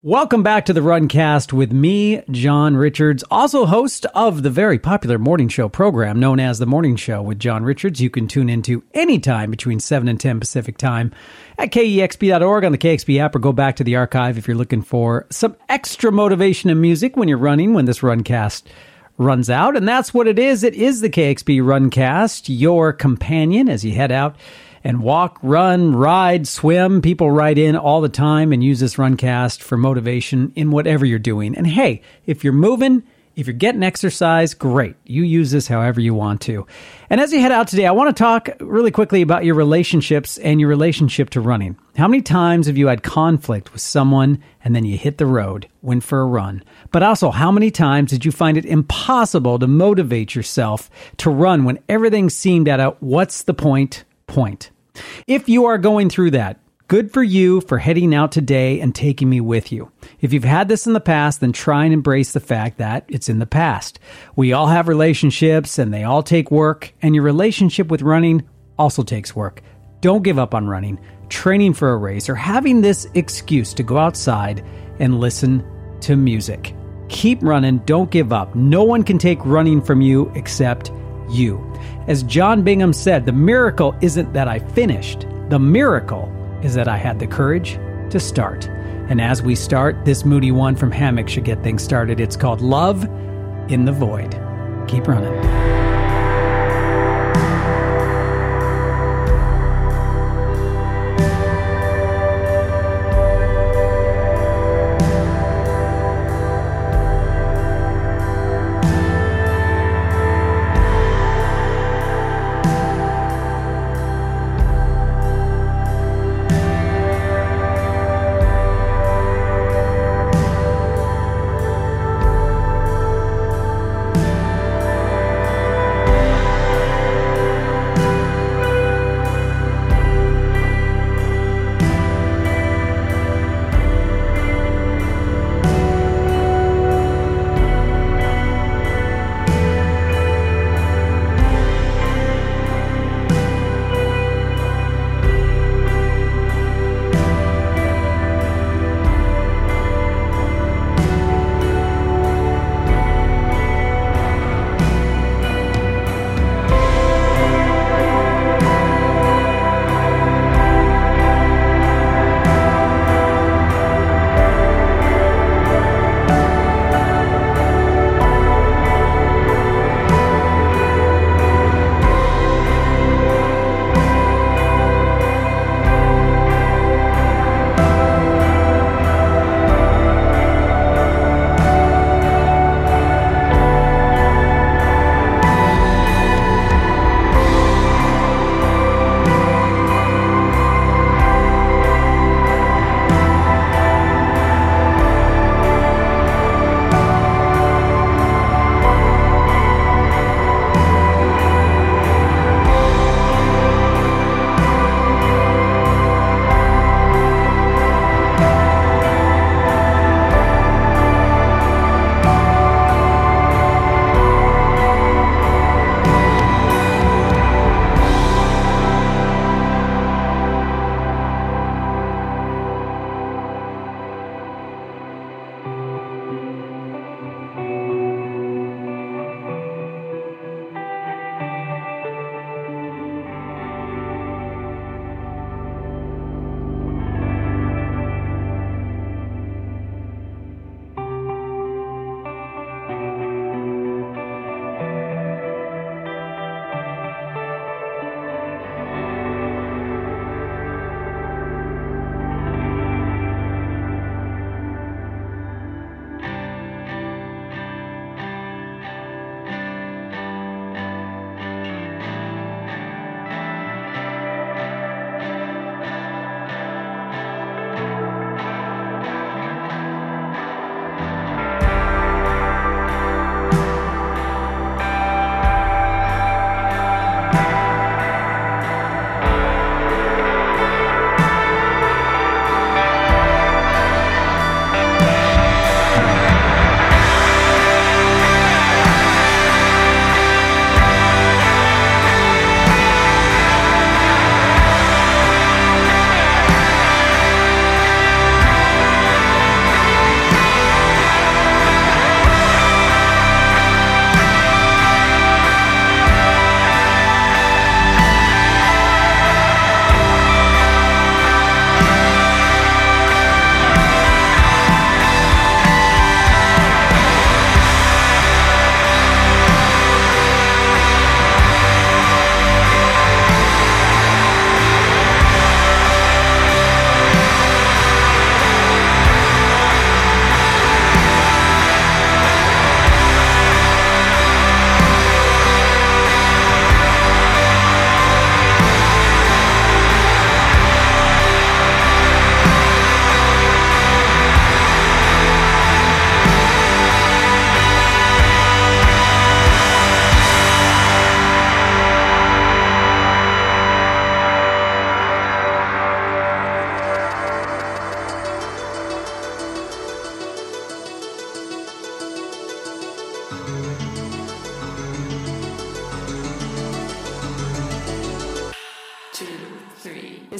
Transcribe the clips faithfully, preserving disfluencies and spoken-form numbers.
Welcome back to the Runcast with me, John Richards, also host of the very popular morning show program known as The Morning Show with John Richards. You can tune into anytime between seven and ten Pacific time at K E X P dot org on the K X P app, or go back to the archive if you're looking for some extra motivation and music when you're running, when this Runcast runs out. And that's what it is. It is the K X P Runcast, your companion as you head out and walk, run, ride, swim. People write in all the time and use this Runcast for motivation in whatever you're doing. And hey, if you're moving, if you're getting exercise, great. You use this however you want to. And as you head out today, I want to talk really quickly about your relationships and your relationship to running. How many times have you had conflict with someone and then you hit the road, went for a run? But also, how many times did you find it impossible to motivate yourself to run when everything seemed at a what's the point point? If you are going through that, good for you for heading out today and taking me with you. If you've had this in the past, then try and embrace the fact that it's in the past. We all have relationships and they all take work, and your relationship with running also takes work. Don't give up on running, training for a race, or having this excuse to go outside and listen to music. Keep running. Don't give up. No one can take running from you except you. As John Bingham said, the miracle isn't that I finished. The miracle is that I had the courage to start. And as we start, this moody one from Hammock should get things started. It's called Love in the Void. Keep running.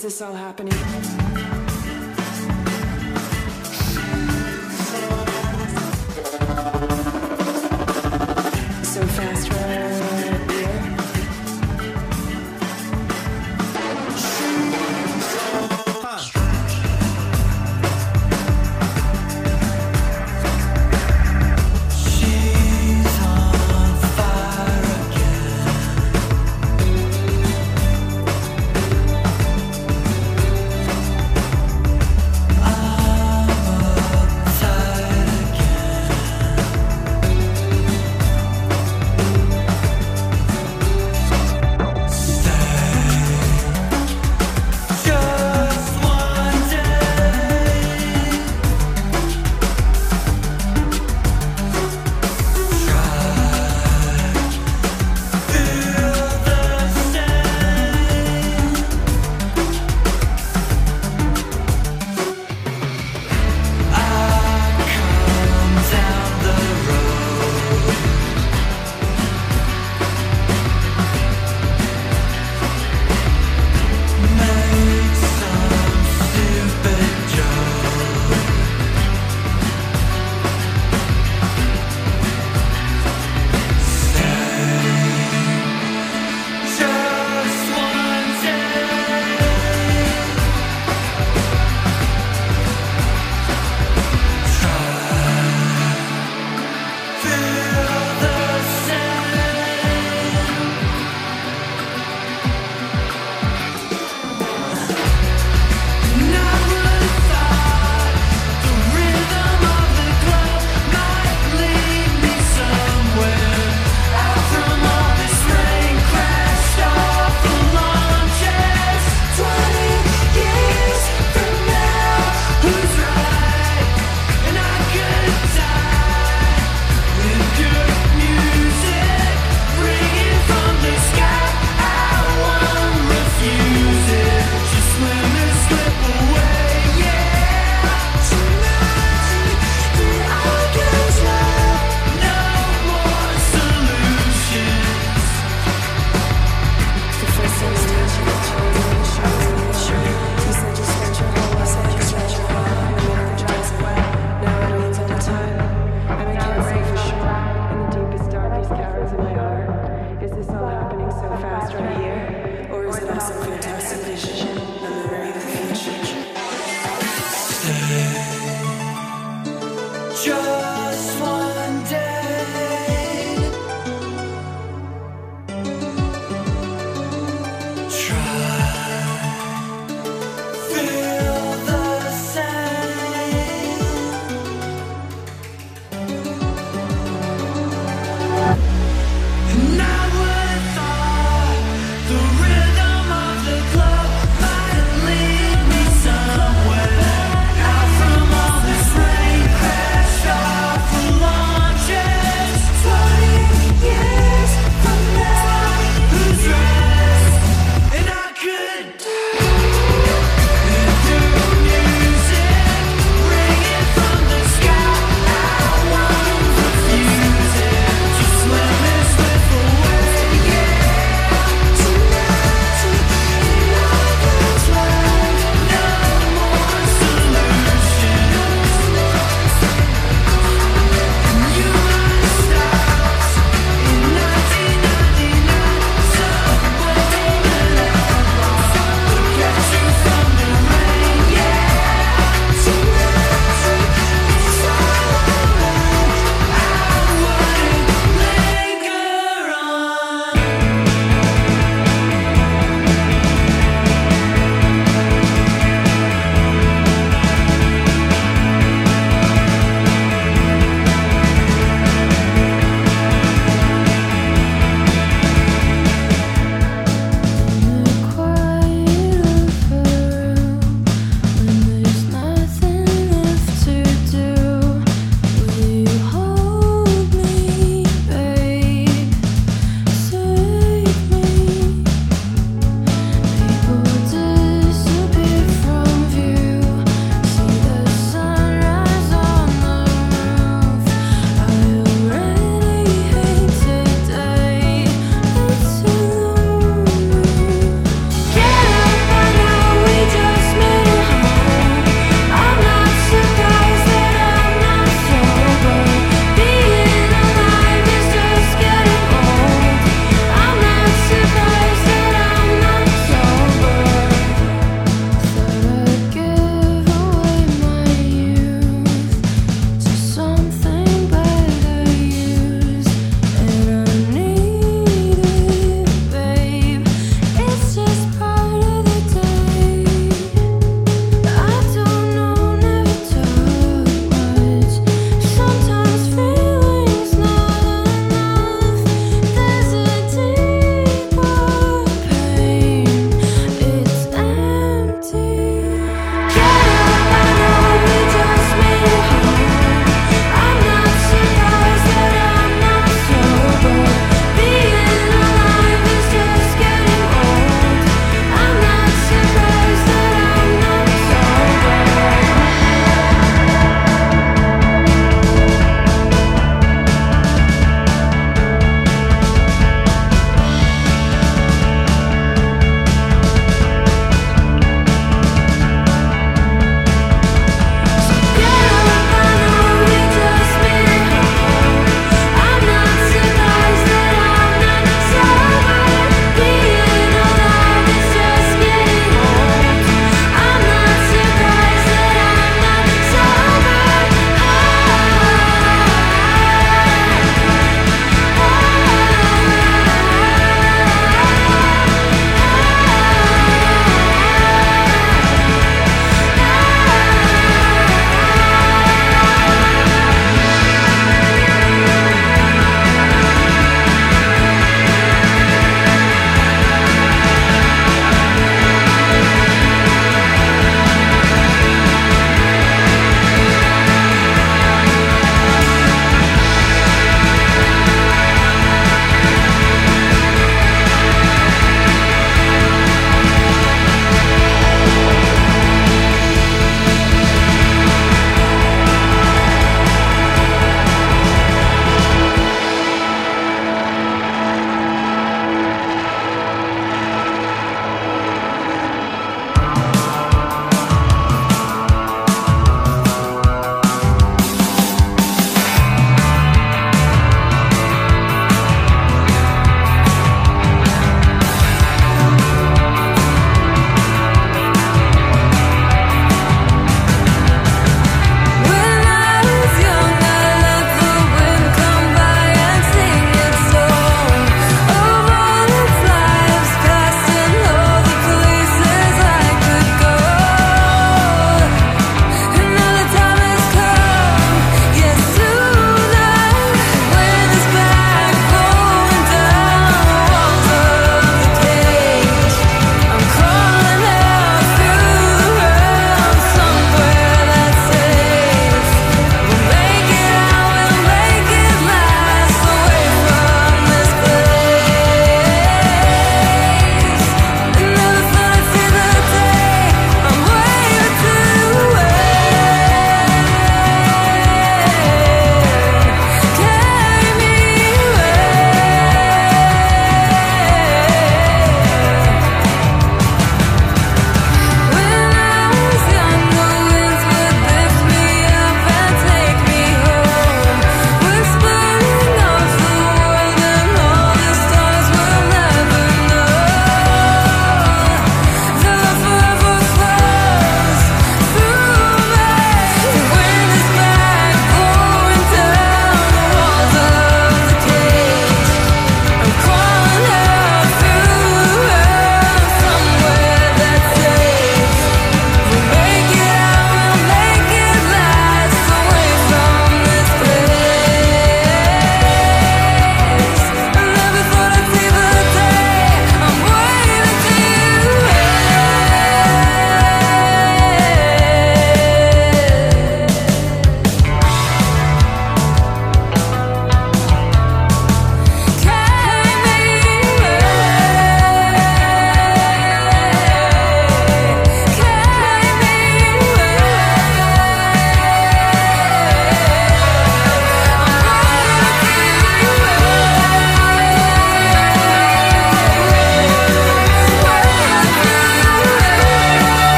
Is this all happening? So fast right here. Somewhere out from all this rain crash off.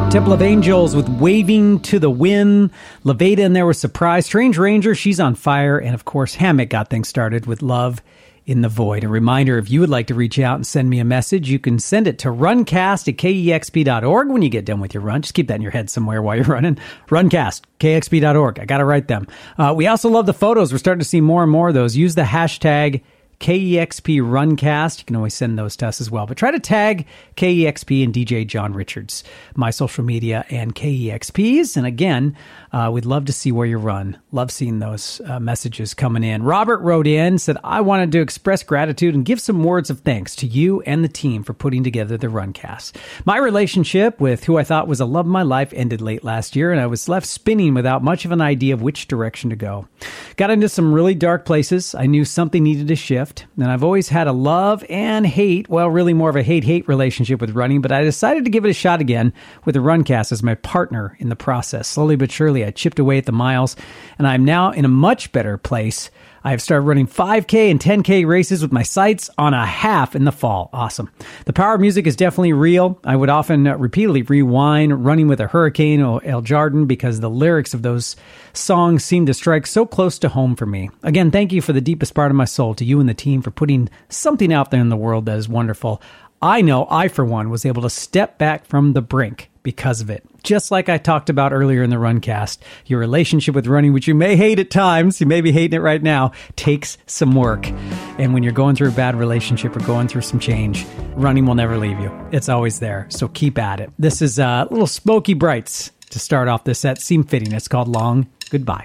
Temple of Angels with Waving to the Wind. Levada in there with Surprise. Strange Ranger, She's on Fire. And of course, Hammock got things started with Love in the Void. A reminder, if you would like to reach out and send me a message, you can send it to runcast at k e x p dot org when you get done with your run. Just keep that in your head somewhere while you're running. Runcast, k x p dot org. I got to write them. Uh, we also love the photos. We're starting to see more and more of those. Use the hashtag K E X P Runcast. You can always send those to us as well. But try to tag K E X P and D J John Richards, my social media, and K E X P's. And again, uh, we'd love to see where you run. Love seeing those uh, messages coming in. Robert wrote in, said, I wanted to express gratitude and give some words of thanks to you and the team for putting together the Runcast. My relationship with who I thought was a love of my life ended late last year, and I was left spinning without much of an idea of which direction to go. Got into some really dark places. I knew something needed to shift. And I've always had a love and hate, well, really more of a hate-hate relationship with running, but I decided to give it a shot again with the Runcast as my partner in the process. Slowly but surely, I chipped away at the miles, and I'm now in a much better place. I have started running five K and ten K races with my sights on a half in the fall. Awesome. The power of music is definitely real. I would often uh, repeatedly rewind Running with a Hurricane or El Jardin because the lyrics of those songs seem to strike so close to home for me. Again, thank you for the deepest part of my soul, to you and the team for putting something out there in the world that is wonderful. I know I, for one, was able to step back from the brink because of it. Just like I talked about earlier in the Runcast, your relationship with running, which you may hate at times, you may be hating it right now, takes some work. And when you're going through a bad relationship or going through some change, running will never leave you. It's always there. So keep at it. This is uh, little Smoky Brights to start off this set. Seemed fitting. It's called Long Goodbye.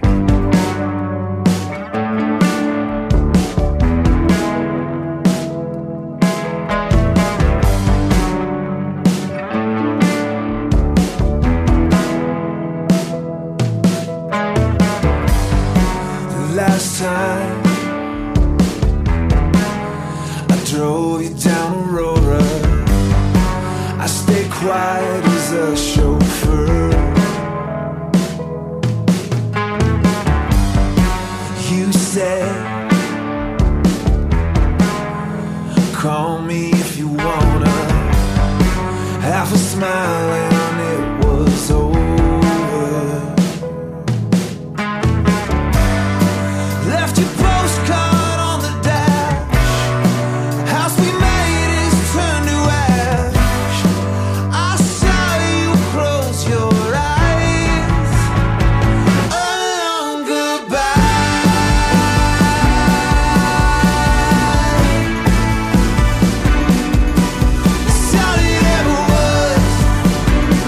Last time I drove you down a road, I stayed quiet as a chauffeur. You said, call me if you wanna. Half a smile and it was over. Left your postcard on the dash. House we made is turned to ash. I saw you close your eyes. A long goodbye. That's all it ever was.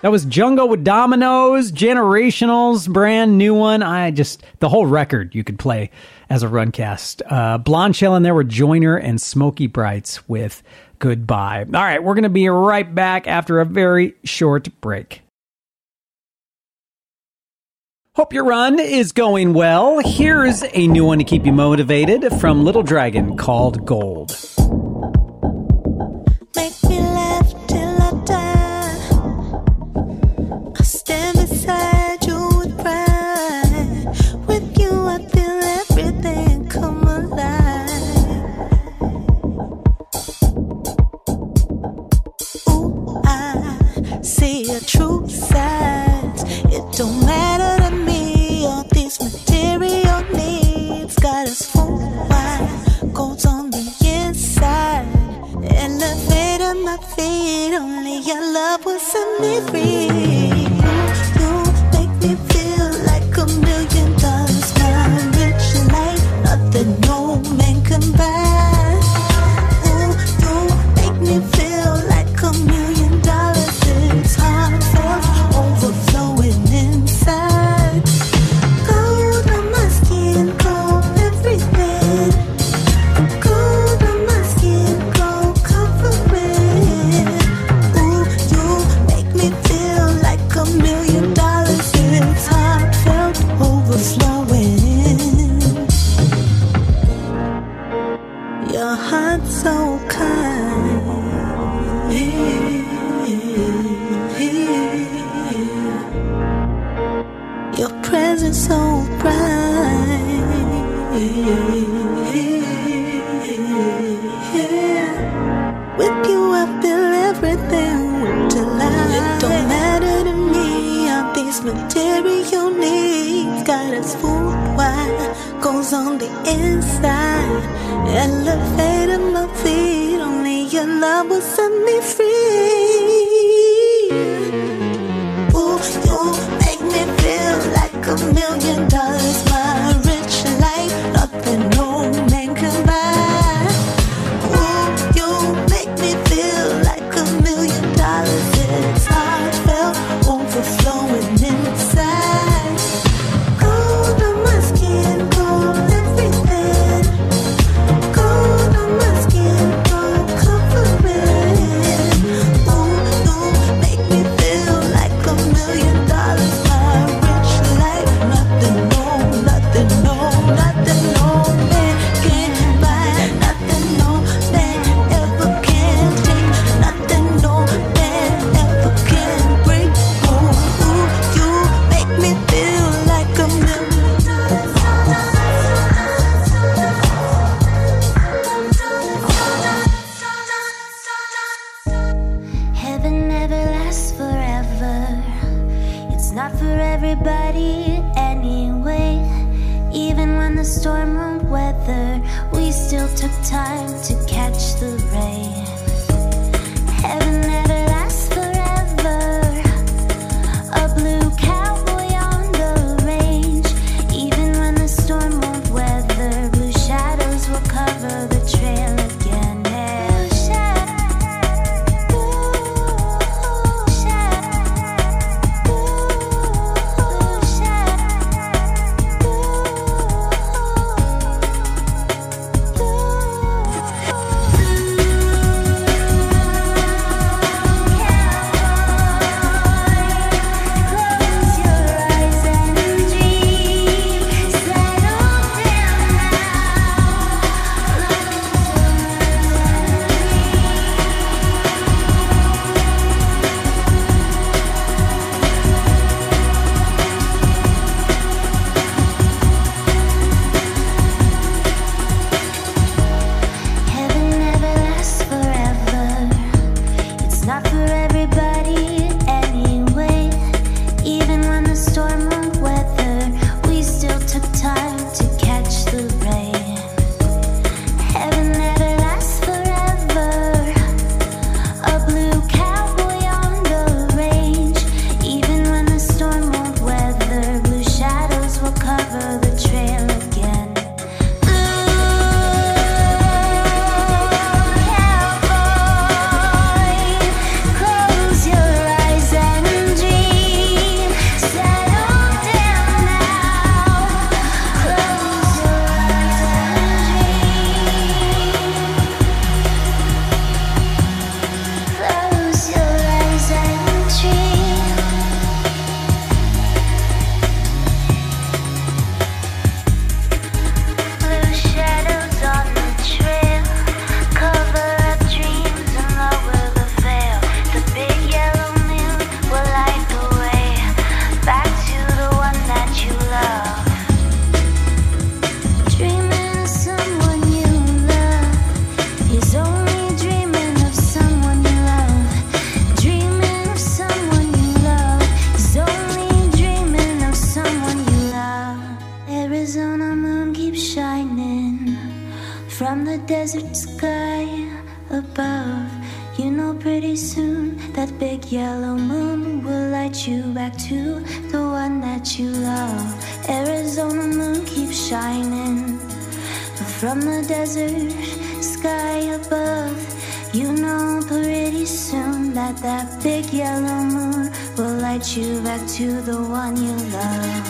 That was Jungle with Dominoes, Generationals, brand new one. I just, the whole record you could play as a Runcast. Uh, Blonde Shell in there with Joyner and Smokey Brights with Goodbye. All right, we're going to be right back after a very short break. Hope your run is going well. Here's a new one to keep you motivated from Little Dragon called Gold. Make me laugh till I die. I stand beside you with pride. With you I feel everything come alive. Ooh, I see a true size. It don't matter to me, all these material needs got us full wide. Goes on the inside. Elevator my feet, only your love will set me free. You make me feel like a million dollars. My rich life, nothing no man can buy. Ooh, you make me feel like a million dollars. It's heartfelt, overflowing inside. Gold on my skin, gold everything. Gold on my skin, gold covering. Ooh, you make me feel like a million dollars. It's heartfelt, overflowing. Your heart so kind. Your presence so bright. With you I feel everything with delight. It don't matter to me, all these material needs got us fooled wide. Goes on the inside. Elevator my feet, only your love will set me free. Ooh, you make me feel like a million dollars. My rich life, nothing no man can buy. Ooh, you make me feel like a million dollars. It's heartfelt, overflowing inside. Gold on my skin, gold everything. Gold on my skin, gold covering. Ooh, you make me feel like a million dollars. My rich life, nothing, no, nothing, no, nothing, no man can buy. Nothing, no man ever can take. Nothing, no man ever can break. Ooh, ooh, you make me feel like a million dollars. Heaven never lasts forever. It's not for everybody anyway. Even when the storm won't weather, we still took time to catch the rain. Heaven never lasts forever. A blue cowboy on the range. Even when the storm won't weather, blue shadows will cover the trail again. Blue shadows, blue shadows, blue shadows, blue. desert sky above, you know pretty soon that big yellow moon will light you back to the one that you love. Arizona moon keeps shining from the desert sky above. You know pretty soon that that big yellow moon will light you back to the one you love.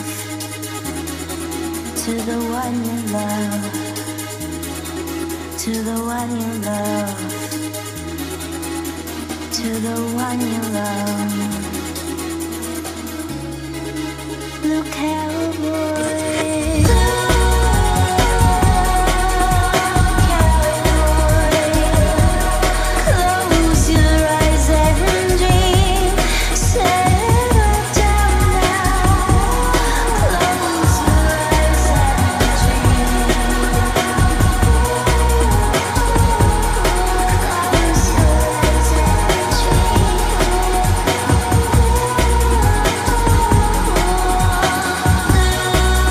To the one you love. To the one you love. To the one you love. Blue cowboy. Blue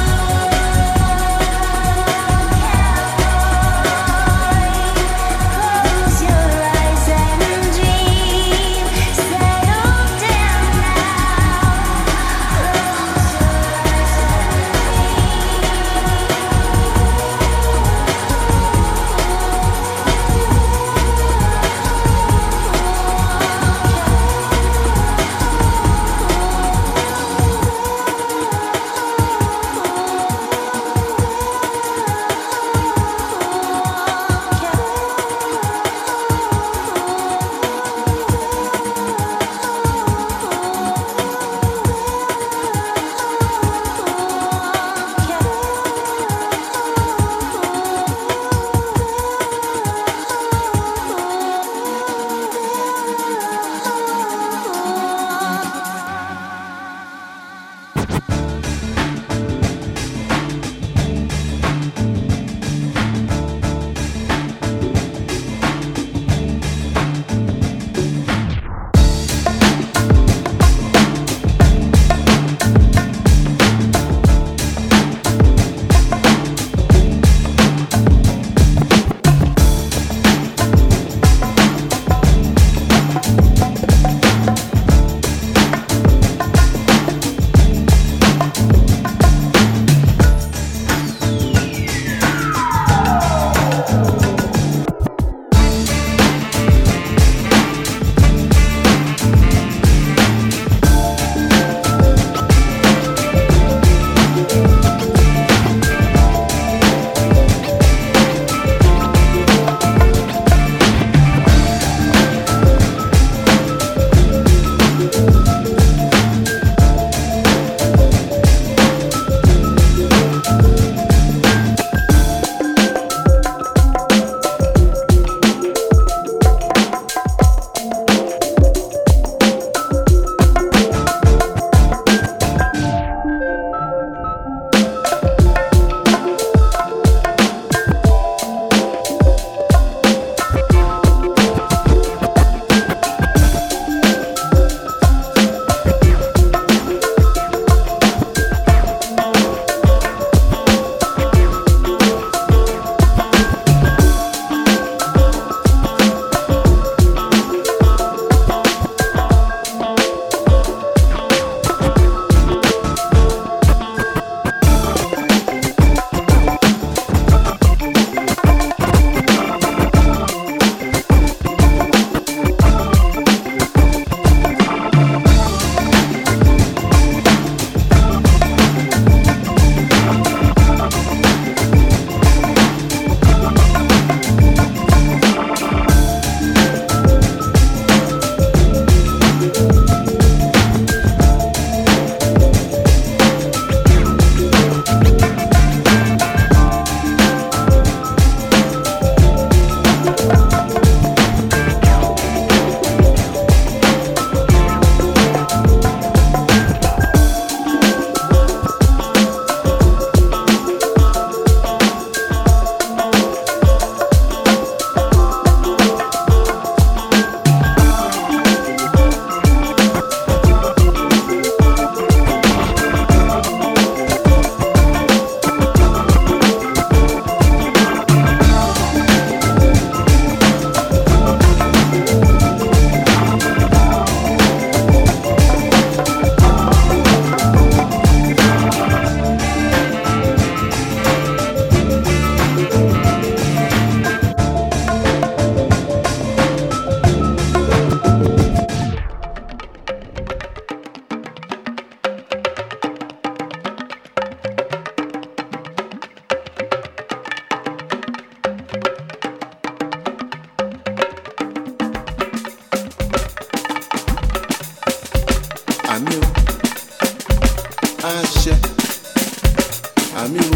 àṣẹ, àmì o,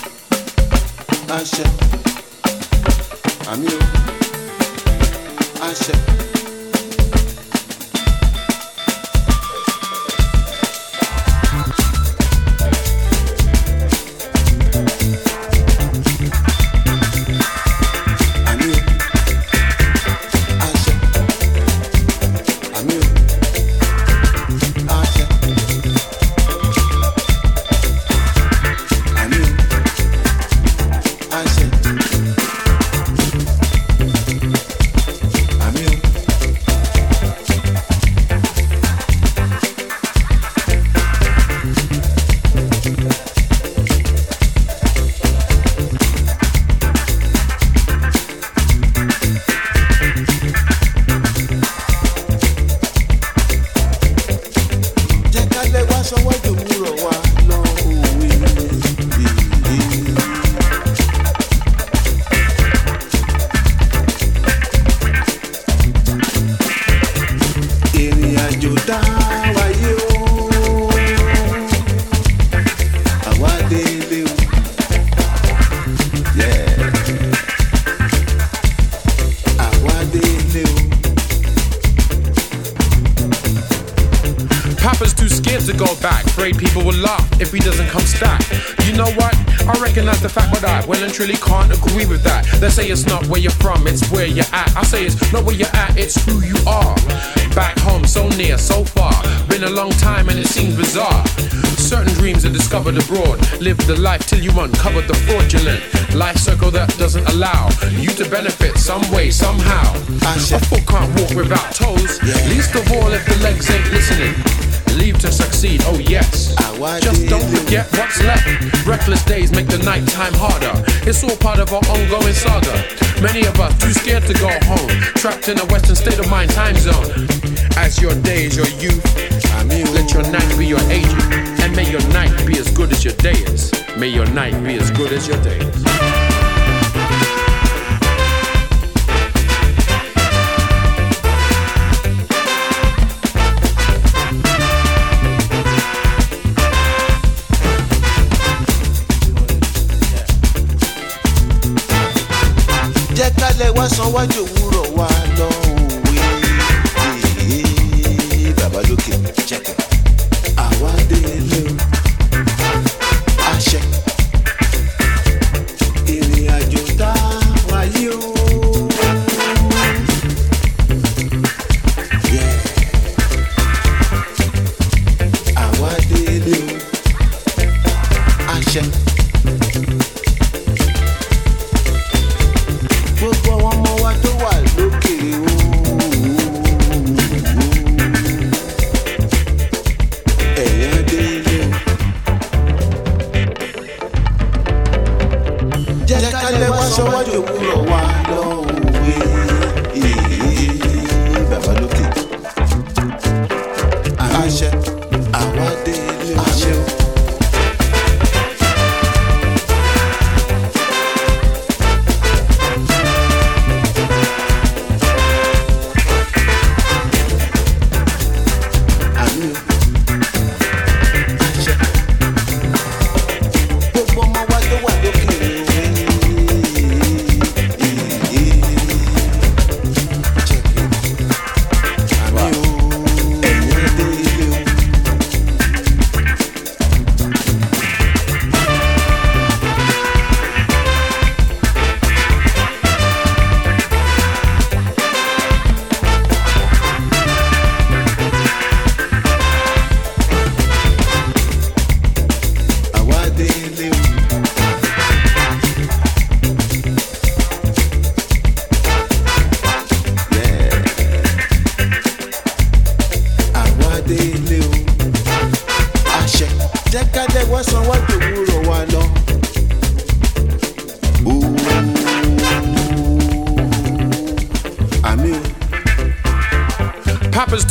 àṣẹ, àmì o, àṣẹ. Truly can't agree with that. They say it's not where you're from, it's where you're at. I say it's not where you're at, it's who you are. Back home, so near, so far. Been a long time and it seems bizarre. Certain dreams are discovered abroad. Live the life till you uncover the fraudulent life circle that doesn't allow you to benefit some way, somehow. A foot can't walk without toes, least of all if the legs ain't listening. Leave to succeed, oh yes. Just don't forget what's left. Reckless days make the night time harder. It's all part of our ongoing saga. Many of us too scared to go home, trapped in a western state of mind time zone. As your day is your youth, let your night be your aging. And may your night be as good as your day is. May your night be as good as your day is. Wá sanwó-ájú òwúrọ̀ wa lọ òwe bàbá lókè jẹ́kẹ̀ àwa délé o àṣẹ ìrìn àjò tá wáyé o àwa délé o àṣẹ. Gbogbo àwọn ọmọ wa tó wà lókè ẹ̀yà délé o. Jẹ́ ká lẹ́ wá sọ́wọ́dì òwúrọ̀ wa lọ́wọ́ bàbá lókè. Àṣẹ àwa délé o. Àṣẹ o.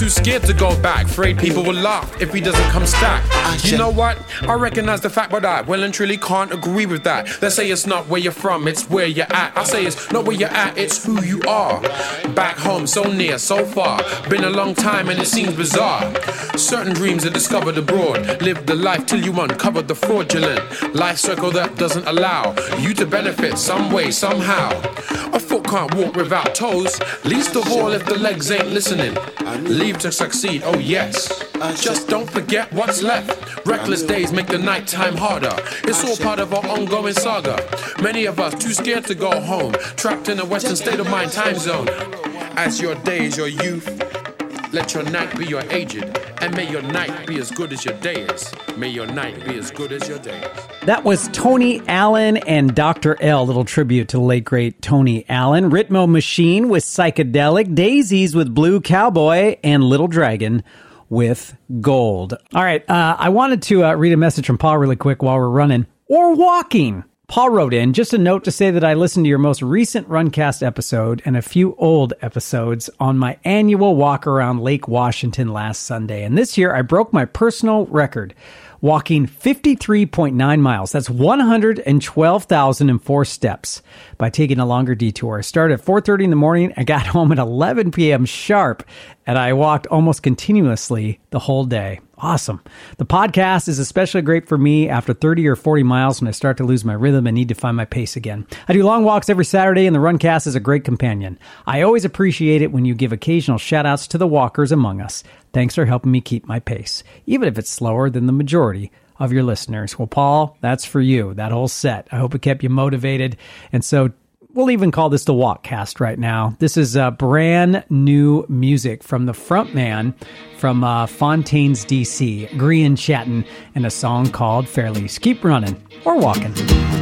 scared to go back, afraid people will laugh if he doesn't come stack. You know what? I recognize the fact, but I well and truly can't agree with that. They say it's not where you're from, it's where you're at. I say it's not where you're at, it's who you are. Back home, so near, so far. Been a long time and it seems bizarre. Certain dreams are discovered abroad. Live the life till you uncover the fraudulent life circle that doesn't allow you to benefit some way, somehow. A foot can't walk without toes, least of all if the legs ain't listening. Leave to succeed, oh yes. Just don't forget what's left. Reckless days make the night time harder. It's all part of our ongoing saga. Many of us too scared to go home, trapped in a western state of mind time zone. As your day is your youth, let your night be your aged, and may your night be as good as your day is. May your night be as good as your day is. That was Tony Allen and Doctor L, little tribute to the late great Tony Allen. Ritmo Machine with Psychedelic, Daisies with Blue Cowboy, and Little Dragon with Gold. All right, uh, I wanted to uh, read a message from Paul really quick while we're running or walking. Paul wrote in, just a note to say that I listened to your most recent Runcast episode and a few old episodes on my annual walk around Lake Washington last Sunday. And this year I broke my personal record, walking fifty-three point nine miles. That's one hundred twelve thousand four steps by taking a longer detour. I started at four thirty in the morning. I got home at eleven p.m. sharp, and I walked almost continuously the whole day. Awesome. The podcast is especially great for me after thirty or forty miles when I start to lose my rhythm and need to find my pace again. I do long walks every Saturday, and the Runcast is a great companion. I always appreciate it when you give occasional shout-outs to the walkers among us. Thanks for helping me keep my pace, even if it's slower than the majority of your listeners. Well, Paul, that's for you, that whole set. I hope it kept you motivated. And so we'll even call this the Walkcast right now. This is uh, brand new music from the front man from uh, Fontaines, D C, Grian Chatton, and a song called Fairlease. Keep running or walking.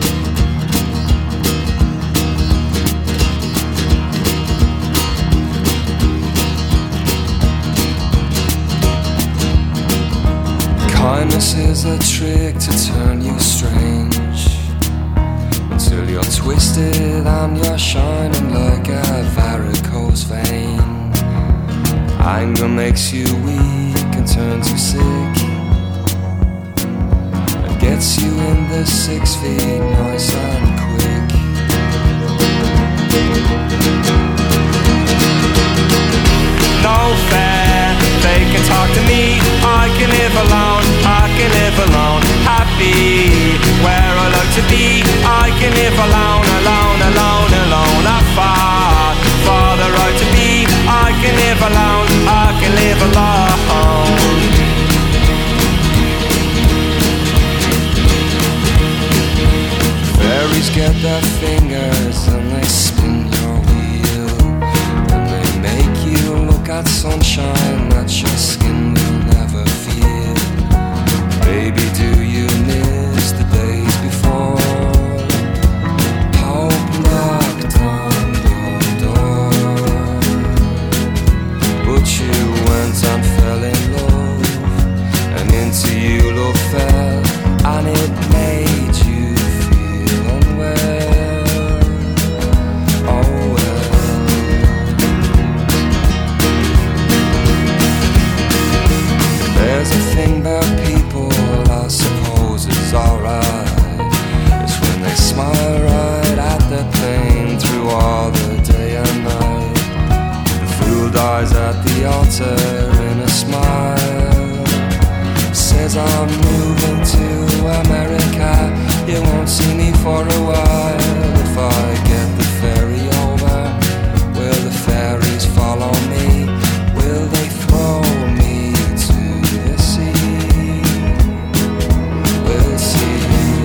Kindness is a trick to turn you strange, until you're twisted and you're shining like a varicose vein. Anger makes you weak and turns you sick, and gets you in the six feet nice and quick. No fair, they can talk to me. I can live alone, I can live alone, happy where I like to be. I can live alone, alone, alone, alone. I fought for the right to be. I can live alone, I can live alone. Fairies get their fingers and they spin your wheel, and they make you look at sunshine that your skin will never feel. Baby, do you miss the days before hope knocked on your door, but you went and fell in love, and into you love fell, and it made you feel unwell. Oh well. There's a thing about people I suppose is alright. It's when they smile right at their pain through all the day and night. The fool dies at the altar in a smile, says I'm moving to America, you won't see me for a while. If I get the ferry over, will the fairies follow me? Will they throw me to the sea? We'll see.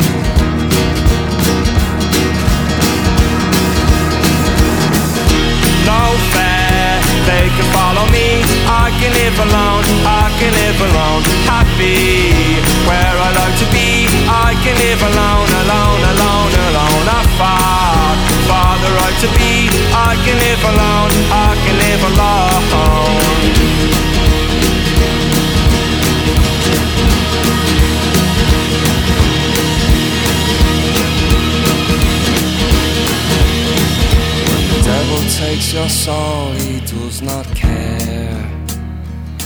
No fair, they can follow me. I can live alone, I can live alone, happy where I like to be. I can live alone, alone, alone, alone. I fought for the right to be. I can live alone, I can live alone. When the devil takes your soul, he does not care.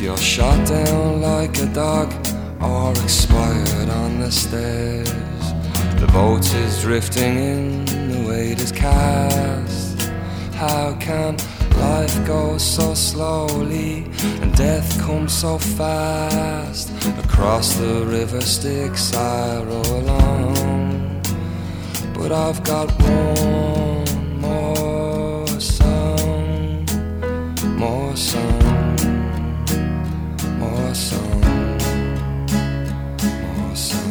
you're shot down like a dog or expired on the stairs. The boat is drifting in, the weight is cast. How can life go so slowly and death come so fast? Across the river Styx I row along, but I've got one more song, more song, more song, more song.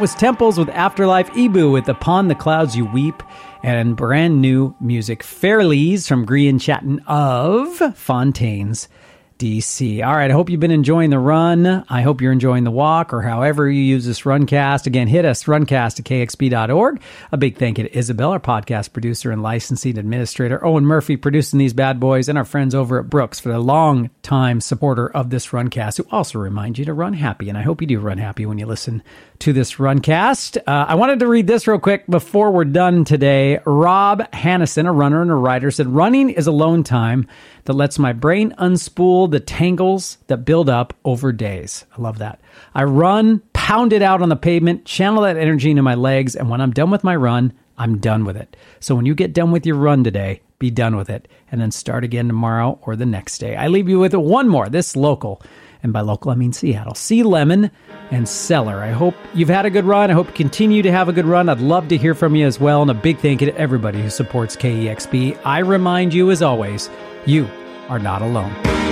was Temples with Afterlife, Ibu with Upon the Clouds You Weep, and brand new music, Fairlies from Grian Chatten of Fontaines, D C. All right, I hope you've been enjoying the run. I hope you're enjoying the walk, or however you use this Runcast. Again, hit us, runcast at k x p dot org. A big thank you to Isabel, our podcast producer and licensing administrator, Owen Murphy producing these bad boys, and our friends over at Brooks for the long-time supporter of this Runcast, who also remind you to run happy, and I hope you do run happy when you listen to this Runcast. Uh, I wanted to read this real quick before we're done today. Rob Hannison, a runner and a writer, said, running is alone time that lets my brain unspool the tangles that build up over days. I love that. I run, pound it out on the pavement, channel that energy into my legs, and when I'm done with my run, I'm done with it. So when you get done with your run today, be done with it, and then start again tomorrow or the next day. I leave you with one more, this local, and by local I mean Seattle. Sea Lemon and Cellar. I hope you've had a good run. I hope you continue to have a good run. I'd love to hear from you as well, and a big thank you to everybody who supports K E X P. I remind you, as always, you are not alone.